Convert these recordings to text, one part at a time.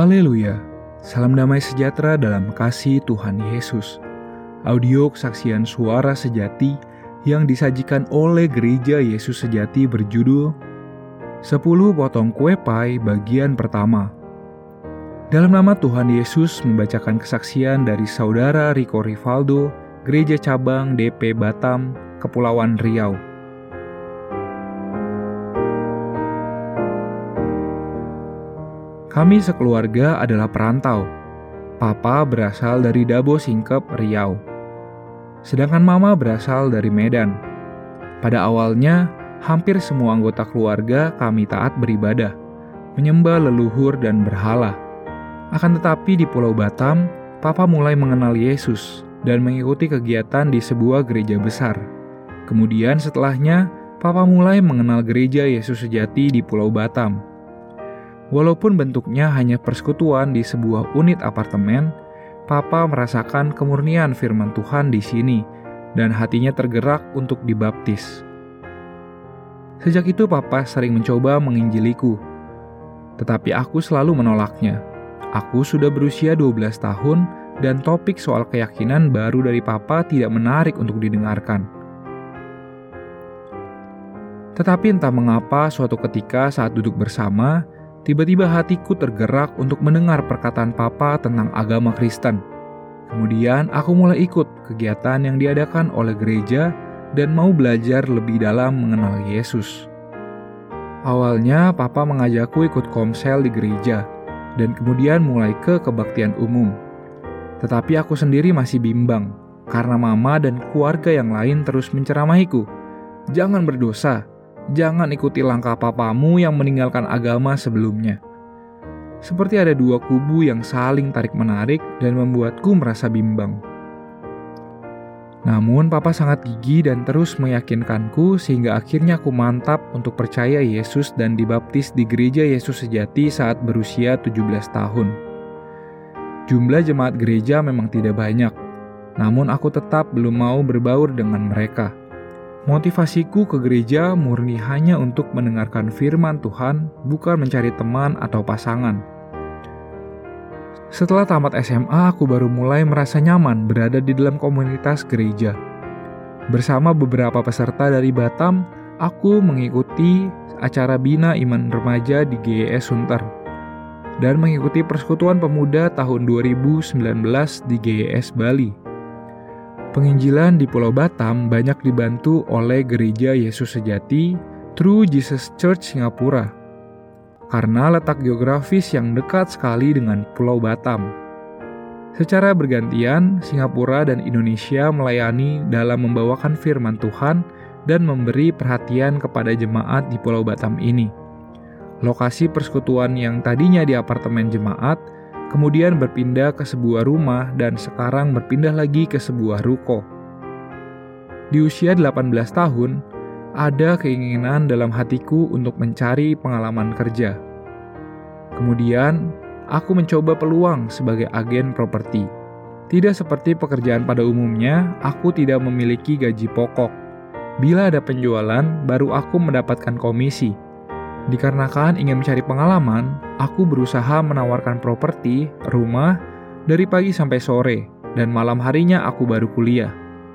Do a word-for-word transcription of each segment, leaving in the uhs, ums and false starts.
Haleluya, salam damai sejahtera dalam kasih Tuhan Yesus. Audio kesaksian suara sejati yang disajikan oleh Gereja Yesus Sejati berjudul sepuluh Potong Kue Pai bagian pertama. Dalam nama Tuhan Yesus membacakan kesaksian dari Saudara Rico Rivaldo, Gereja Cabang D P Batam, Kepulauan Riau. Kami sekeluarga adalah perantau. Papa berasal dari Dabo Singkep, Riau. Sedangkan Mama berasal dari Medan. Pada awalnya, hampir semua anggota keluarga kami taat beribadah, menyembah leluhur dan berhala. Akan tetapi di Pulau Batam, Papa mulai mengenal Yesus dan mengikuti kegiatan di sebuah gereja besar. Kemudian setelahnya, Papa mulai mengenal Gereja Yesus Sejati di Pulau Batam. Walaupun bentuknya hanya persekutuan di sebuah unit apartemen, Papa merasakan kemurnian firman Tuhan di sini dan hatinya tergerak untuk dibaptis. Sejak itu Papa sering mencoba menginjiliku, tetapi aku selalu menolaknya. Aku sudah berusia dua belas tahun dan topik soal keyakinan baru dari Papa tidak menarik untuk didengarkan. Tetapi entah mengapa suatu ketika saat duduk bersama, tiba-tiba hatiku tergerak untuk mendengar perkataan Papa tentang agama Kristen. Kemudian aku mulai ikut kegiatan yang diadakan oleh gereja dan mau belajar lebih dalam mengenal Yesus. Awalnya Papa mengajakku ikut komsel di gereja dan kemudian mulai ke kebaktian umum. Tetapi aku sendiri masih bimbang karena Mama dan keluarga yang lain terus menceramahiku. Jangan berdosa. Jangan ikuti langkah papamu yang meninggalkan agama sebelumnya. Seperti ada dua kubu yang saling tarik-menarik dan membuatku merasa bimbang. Namun Papa sangat gigih dan terus meyakinkanku sehingga akhirnya aku mantap untuk percaya Yesus dan dibaptis di Gereja Yesus Sejati saat berusia tujuh belas tahun. Jumlah jemaat gereja memang tidak banyak, namun aku tetap belum mau berbaur dengan mereka. Motivasiku ke gereja murni hanya untuk mendengarkan firman Tuhan, bukan mencari teman atau pasangan. Setelah tamat S M A, aku baru mulai merasa nyaman berada di dalam komunitas gereja. Bersama beberapa peserta dari Batam, aku mengikuti acara Bina Iman Remaja di G E S Sunter dan mengikuti Persekutuan Pemuda tahun dua ribu sembilan belas di G E S Bali. Penginjilan di Pulau Batam banyak dibantu oleh Gereja Yesus Sejati True Jesus Church Singapura karena letak geografis yang dekat sekali dengan Pulau Batam. Secara bergantian, Singapura dan Indonesia melayani dalam membawakan firman Tuhan dan memberi perhatian kepada jemaat di Pulau Batam ini. Lokasi persekutuan yang tadinya di apartemen jemaat kemudian berpindah ke sebuah rumah dan sekarang berpindah lagi ke sebuah ruko. Di usia delapan belas tahun, ada keinginan dalam hatiku untuk mencari pengalaman kerja. Kemudian, aku mencoba peluang sebagai agen properti. Tidak seperti pekerjaan pada umumnya, aku tidak memiliki gaji pokok. Bila ada penjualan, baru aku mendapatkan komisi. Dikarenakan ingin mencari pengalaman, aku berusaha menawarkan properti, rumah, dari pagi sampai sore, dan malam harinya aku baru kuliah.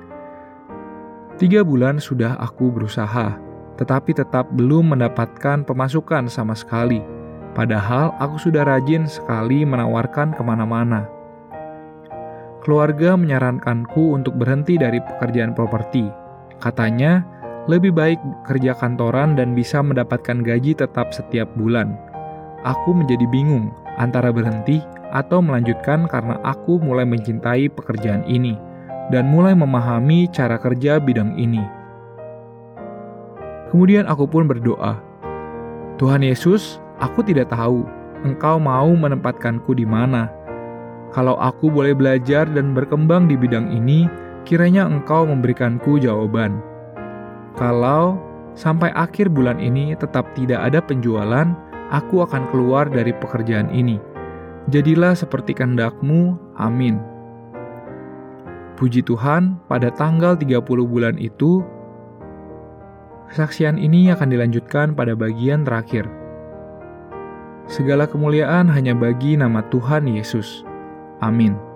Tiga bulan sudah aku berusaha, tetapi tetap belum mendapatkan pemasukan sama sekali. Padahal aku sudah rajin sekali menawarkan kemana-mana. Keluarga menyarankanku untuk berhenti dari pekerjaan properti. Katanya, lebih baik kerja kantoran dan bisa mendapatkan gaji tetap setiap bulan. Aku menjadi bingung antara berhenti atau melanjutkan karena aku mulai mencintai pekerjaan ini dan mulai memahami cara kerja bidang ini. Kemudian aku pun berdoa, Tuhan Yesus, aku tidak tahu Engkau mau menempatkanku di mana. Kalau aku boleh belajar dan berkembang di bidang ini, kiranya Engkau memberikanku jawaban. Kalau sampai akhir bulan ini tetap tidak ada penjualan, aku akan keluar dari pekerjaan ini. Jadilah seperti kehendak-Mu, amin. Puji Tuhan, pada tanggal tiga puluh bulan itu, kesaksian ini akan dilanjutkan pada bagian terakhir. Segala kemuliaan hanya bagi nama Tuhan Yesus. Amin.